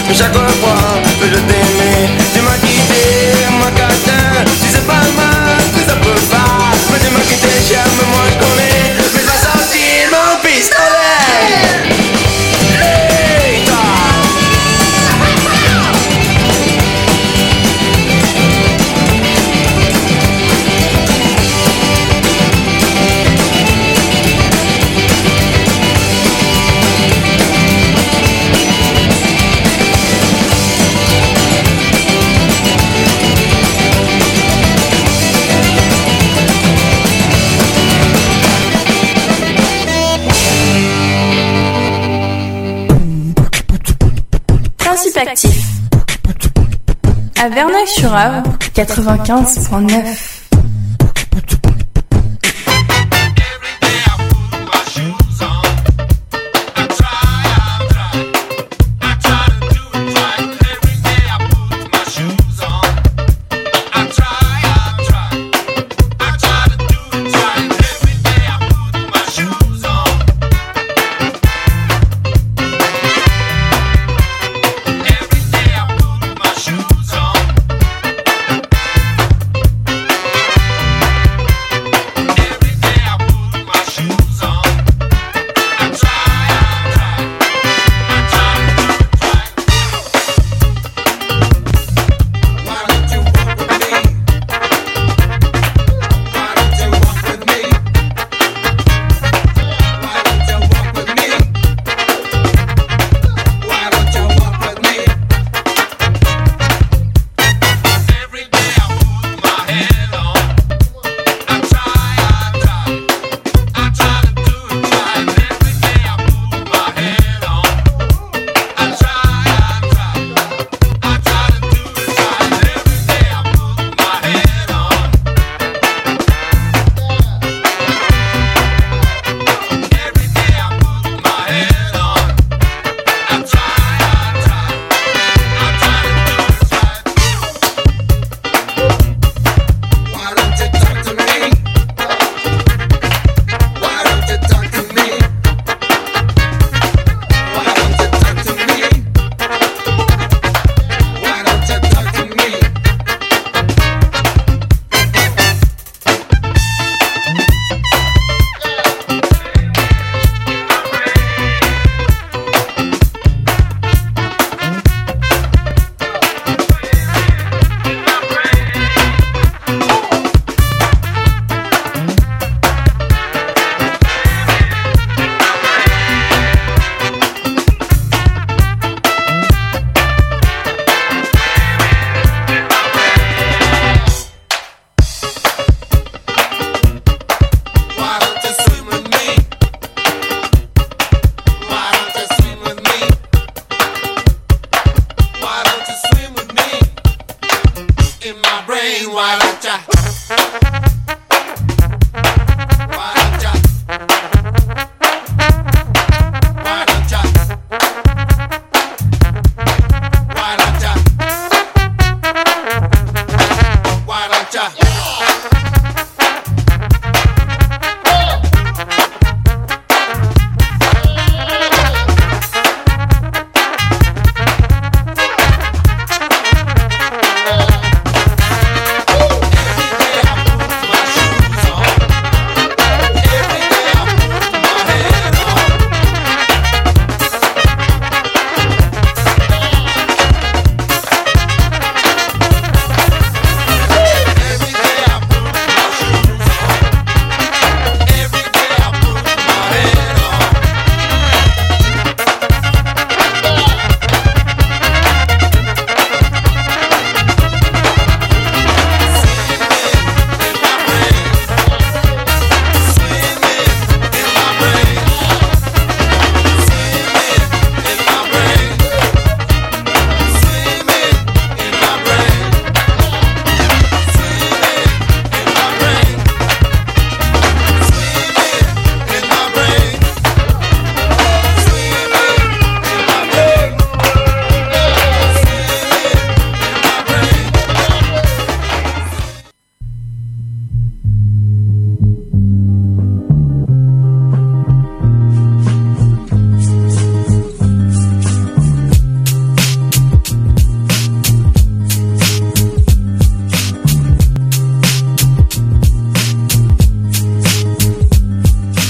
mais chaque fois que je t'aimais, tu m'as quitté, ma catin. Tu sais pas le mal que ça peut faire, mais tu m'as quitté, cher, mais moi je connais, mais ça sortit mon pistolet. Hey, toi. Principe actif. À Verneuil-sur-Avre, 95.9.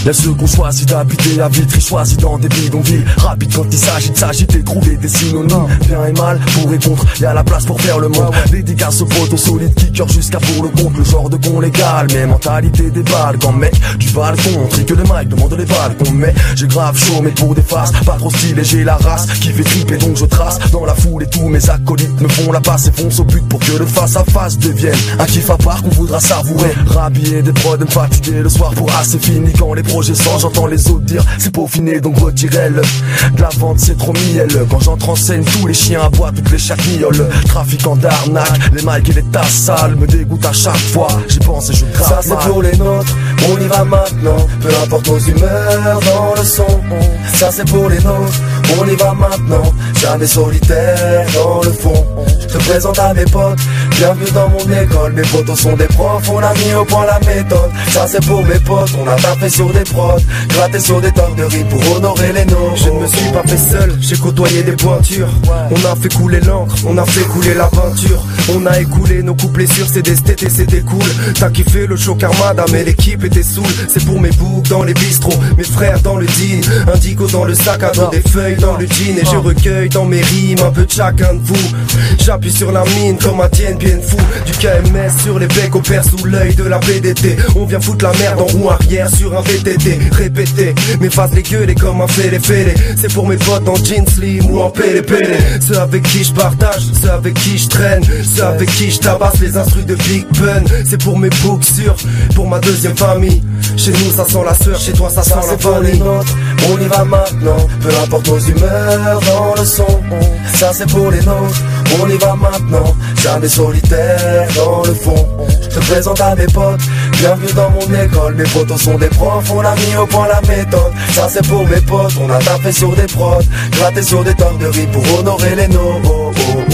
Y'a ceux qu'on choisit d'habiter à Vitry, choisis dans des bidonvilles. Rapide quand il s'agit de s'agiter, trouver des synonymes. Bien et mal, pour et contre, y'a la place pour faire le monde. Dédicace aux potes, aux solides kickers jusqu'à pour le compte. Le genre de con légal, mais mentalité des balles. Quand mec du balcon, trique le mic, demande les balcons. Mais j'ai grave chaud, mais pour des faces, pas trop stylé, j'ai la race qui fait triper donc je trace dans la foule et tous mes acolytes me font la passe et foncent au but pour que le face à face devienne un kiff à part qu'on voudra savourer. Rhabiller des prods, me fatiguer le soir pour assez fini quand les projets sortent, j'entends les autres dire c'est peaufiné donc retirez-le. De la vente c'est trop mielleux quand j'entre en scène, tous les chiens aboient, toutes les chattes miaulent. Trafiquant d'arnaque, les mics et les tasses sales me dégoûtent à chaque fois. J'y pense et je grave. Ça c'est pour les nôtres, on y va maintenant, peu importe nos humeurs dans le son. Ça c'est pour les nôtres, on y va maintenant, jamais solitaire dans le fond. Je te présente à mes potes, bienvenue dans mon école. Mes potos sont des profs, on a mis au point la méthode. Ça c'est pour mes potes, on a tapé sur des prods, gratté sur des tonnes de riz pour honorer les nôtres. Je ne me suis pas fait seul, j'ai côtoyé des pointures. On a fait couler l'encre, on a fait couler la peinture. On a écoulé nos couplets sur CD, et c'était cool. T'as kiffé le show Armada, mais l'équipe était saoule. C'est pour mes boucs dans les bistrots, mes frères dans le jean, indigo dans le sac à dos, des feuilles dans le jean. Et je recueille dans mes rimes un peu de chacun de vous. J'appuie sur la mine comme un tienne bien fou. Du KMS sur les becs au père sous l'œil de la PDT. On vient foutre la merde en roue arrière sur un VTT. Répétez, mes faces les gueules comme un fêlé. C'est pour mes potes en jeans slim ou en pélé. Ceux avec qui je partage, ceux avec qui je traîne, ceux avec qui je tabasse les instrus de Big Pun. C'est pour mes books sûrs, pour ma deuxième famille. Chez nous ça sent la sueur, chez toi ça sent la vanille. On y va maintenant, peu importe nos humeurs dans le son. Ça c'est pour les nôtres, on y va maintenant, jamais solitaire dans le fond. Je te présente à mes potes, bienvenue dans mon école. Mes potos sont des profs, on a mis au point la méthode. Ça c'est pour mes potes, on a tapé sur des prods, gratté sur des tonnes de riz pour honorer les nôtres.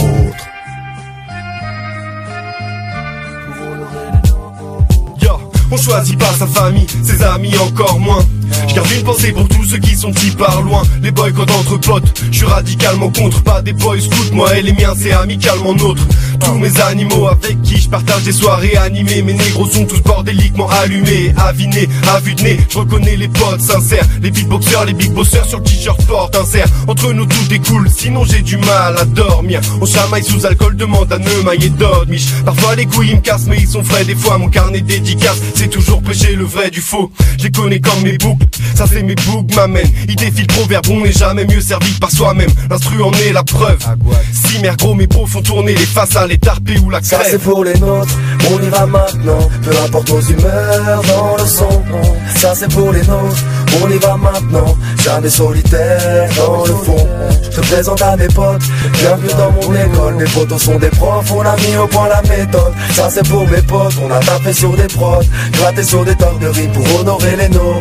On choisit pas sa famille, ses amis encore moins. Je garde une pensée pour tous ceux qui sont petits par loin. Les boycotts entre potes, je suis radicalement contre. Pas des boys scouts, moi et les miens c'est amicalement nôtre. Tous mes animaux avec qui je partage des soirées animées. Mes négros sont tous bordéliquement allumés, avinés, à vue de nez. Je reconnais les potes sincères, les beatboxers, les big bossers sur le t-shirt porte insert. Entre nous tout est cool, sinon j'ai du mal à dormir. On chamaille sous alcool, demande à Neumaille et Dodmiche. Parfois les couilles me cassent mais ils sont frais. Des fois mon carnet dédicace, c'est toujours péché le vrai du faux. Je les connais comme mes boucles, ça c'est mes boucles m'amènent. Ils défient le proverbe, on n'est jamais mieux servi par soi-même. L'instru en est la preuve. Si mère gros mes pros font tourner les faces à l'étarpé ou la crève. Ça c'est pour les nôtres, on y va maintenant, peu importe nos humeurs dans le son. Ça c'est pour les nôtres, on y va maintenant, jamais solitaire dans le fond. Je te présente à mes potes, bienvenue dans mon école. Mes potos sont des profs, on a mis au point la méthode. Ça c'est pour mes potes, on a tapé sur des prods, gratté sur des tonnes de riz pour honorer les nôtres.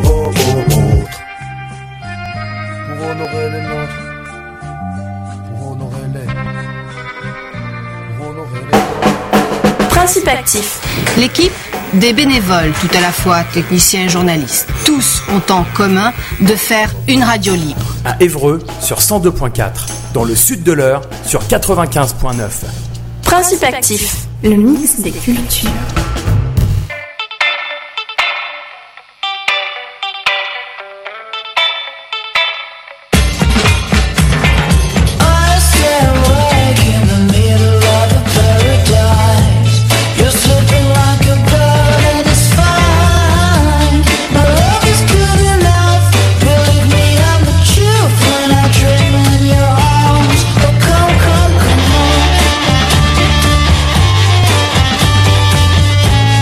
Pour honorer les nôtres. Pour honorer les. Pour honorer les. Principe actif. L'équipe, des bénévoles, tout à la fois techniciens et journalistes. Tous ont en commun de faire une radio libre. À Évreux sur 102.4, dans le sud de l'Eure sur 95.9. Principe actif, le mix des cultures. Come on.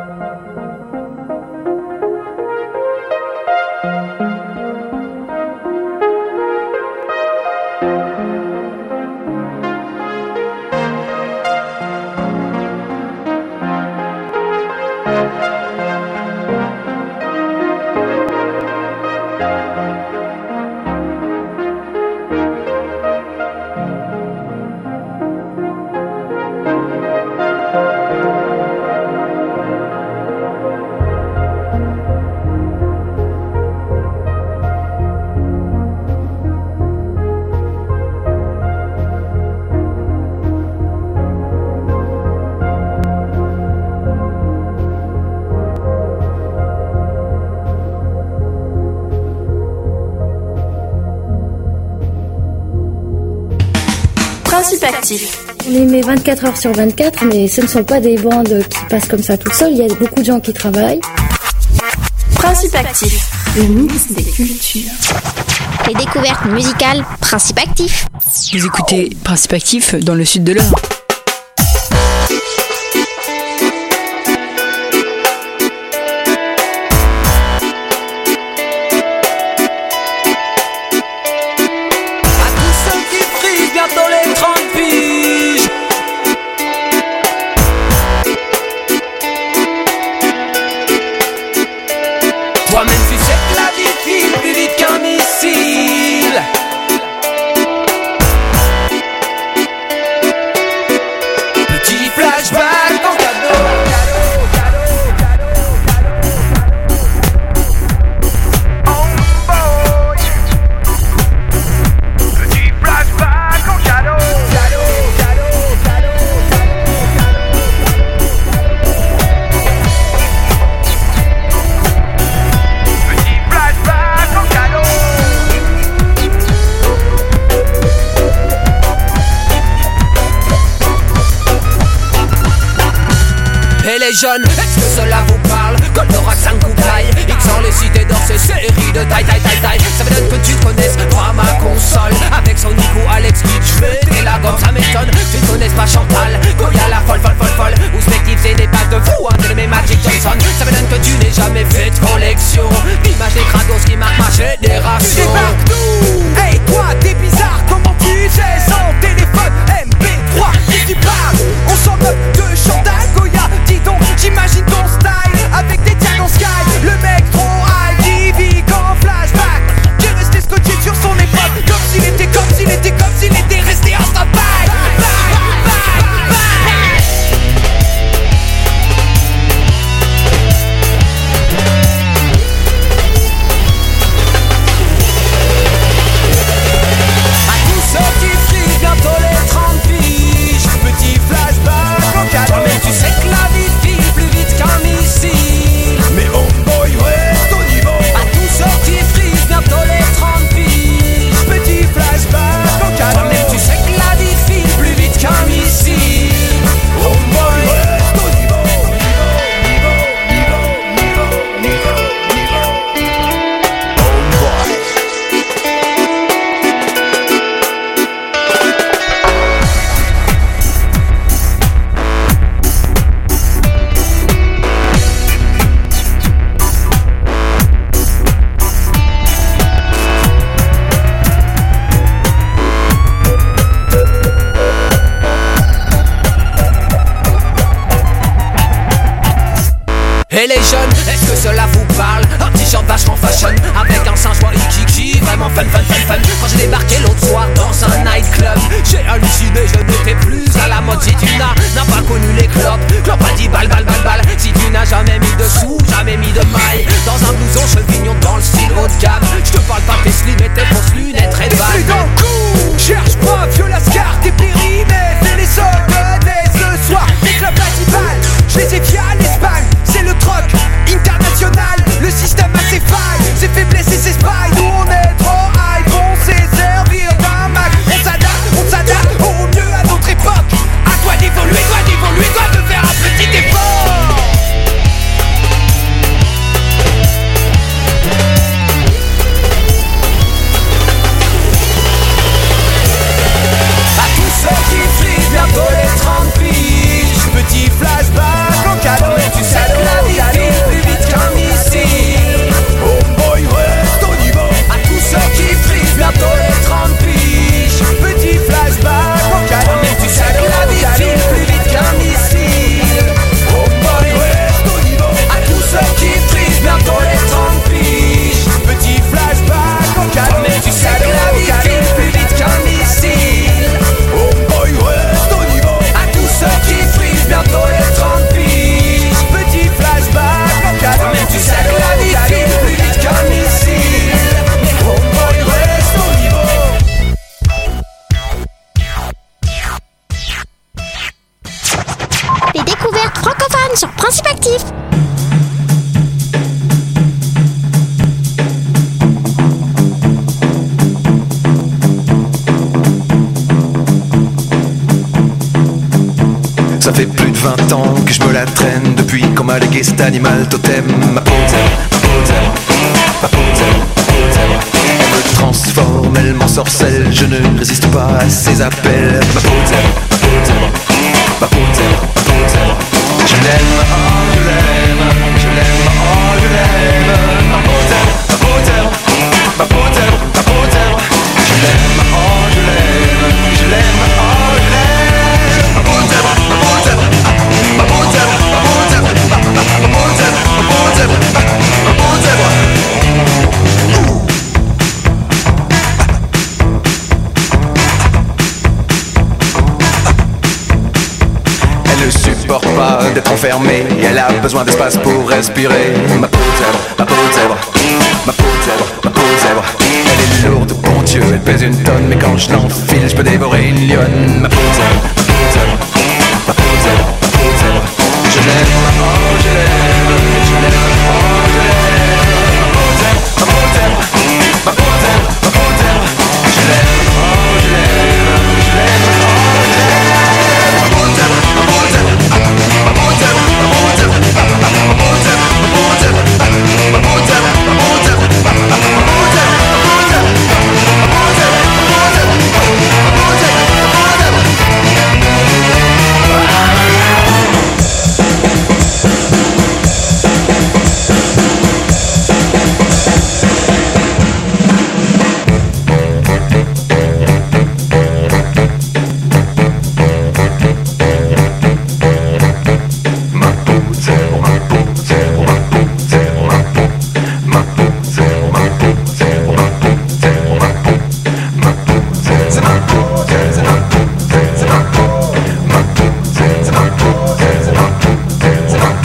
Principe actif. On les met 24 heures sur 24, mais ce ne sont pas des bandes qui passent comme ça toutes seules. Il y a beaucoup de gens qui travaillent. Principe actif. Le mix des cultures. Les découvertes musicales, Principe actif. Vous écoutez Principe actif dans le sud de l'Eure. Jeunes, est-ce que cela vous parle? Goldorak 5 ou taille, X dans les cités d'or, ces séries de taille. Ça m'étonne que tu connaisses pas ma console. Avec son Nico, Alex, je mets des la gomme, ça m'étonne. Tu ne connaisses pas Chantal, Goya la folle. Ou Spective, c'est des pattes de fou, un de mes Magic Johnson. Ça m'étonne que tu n'aies jamais fait de collection d'images des crados qui marquent ma génération. Débarque-nous! Hey toi, t'es bizarre, comment tu sais? Sans téléphone, MP3, qui tu parles? On s'en moque de Chantal, Goya, dis donc, j'imagine ton style avec des diamants sky. Le mec trop high, qui vit qu'en flashback. Qui est resté scotché sur son époque, comme s'il était resté en stand-by. Tu sais que la vie file plus vite qu'un missile. Mais homeboy, reste au niveau. À tous ceux qui frisent bientôt les 30 piges. Petit flashback en cadeau. Toi-même tu sais que la vie file plus vite qu'un missile. Homeboy, reste au niveau. Et les jeunes, est-ce que cela vous parle? Un t-shirt vachement fashion, avec un singe joyeux kiki, vraiment fun. Quand j'ai débarqué l'autre soir dans un nightclub, j'ai halluciné, je n'étais plus à la mode. Si tu n'as pas connu les clopes a dit balle. Si tu n'as jamais mis de sous, jamais mis de maille dans un blouson chevignon dans le style haut de gamme. Je te parle pas tes slim et tes fausses lunettes très bas. Plus dans le coup, cherche pas, vieux lascar, t'es périmé. Fais les soldes dès ce soir, les clubs balle. Je les ai via l'Espagne, c'est le troc international. Le système a ses failles, ses faiblesses et ses failles. Nous on est trop high, on sait servir d'un Mac. On s'adapte au mieux à notre époque. À toi d'évoluer, doit de faire un petit effort. 20 ans que je me la traîne depuis qu'on m'a légué cet animal totem. Ma peau de zèbre, ma peau de zèbre, ma peau de zèbre, ma peau de zèbre. Elle me transforme, elle m'ensorcelle, je ne résiste pas à ses appels. Ma peau de zèbre, ma peau de zèbre, ma peau de zèbre, ma peau de zèbre. Je l'aime, oh je l'aime, je l'aime, oh je l'aime. Ma peau de zèbre, ma peau de zèbre, ma peau de zèbre, ma peau de zèbre. Je l'aime, oh je l'aime, je l'aime, oh je l'aime. Ma peau de zèbre, ma peau de zèbre, ma peau de zèbre, ma peau de zèbre, ma peau de zèbre, ma peau de zèbre, ma peau de zèbre. Elle ne supporte pas d'être enfermée, elle a besoin d'espace pour respirer. Ma peau de zèbre, ma peau de zèbre, ma peau de zèbre, ma peau de zèbre. Elle est lourde, bon Dieu, elle pèse une tonne, mais quand je l'enfile, je peux dévorer une lionne. Ma peau de zèbre, ma peau de zèbre,